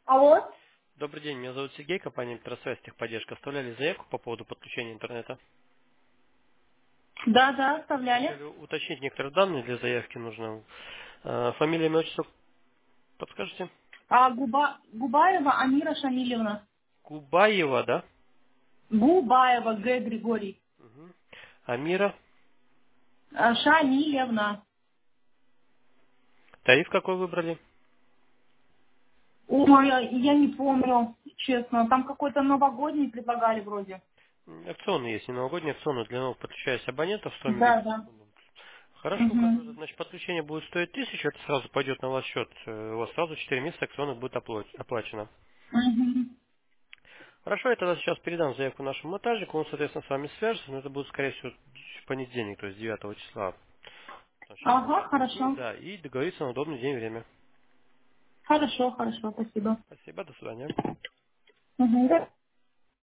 Алло? Добрый день, меня зовут Сергей, компания Электросвязь Техподдержка. Оставляли заявку по поводу подключения интернета. Да, да, оставляли. Хотели уточнить некоторые данные для заявки нужно. Фамилия, имя, отчество подскажете? Губаева Амира Шамилевна. Губаева, да? Губаева Г. Григорий. Мгм. Амира. Шамилевна. Тариф какой выбрали? Ой, я не помню, честно. Там какой-то новогодний предлагали вроде. Акционный есть, не новогодний, акционный для новых подключающихся абонентов 100 Да, мегабит в да. секунду. Хорошо, Угу. значит, подключение будет стоить 1000, это сразу пойдет на ваш счет. У вас сразу 4 месяца акционных будет оплачено. Угу. Хорошо, я тогда сейчас передам заявку нашему монтажнику, он, соответственно, с вами свяжется, но это будет, скорее всего, в понедельник, то есть 9 числа. Сейчас Ага, монтажник будет, хорошо. да, и договориться на удобный день и время. Хорошо, хорошо, спасибо. Спасибо, до свидания. Угу.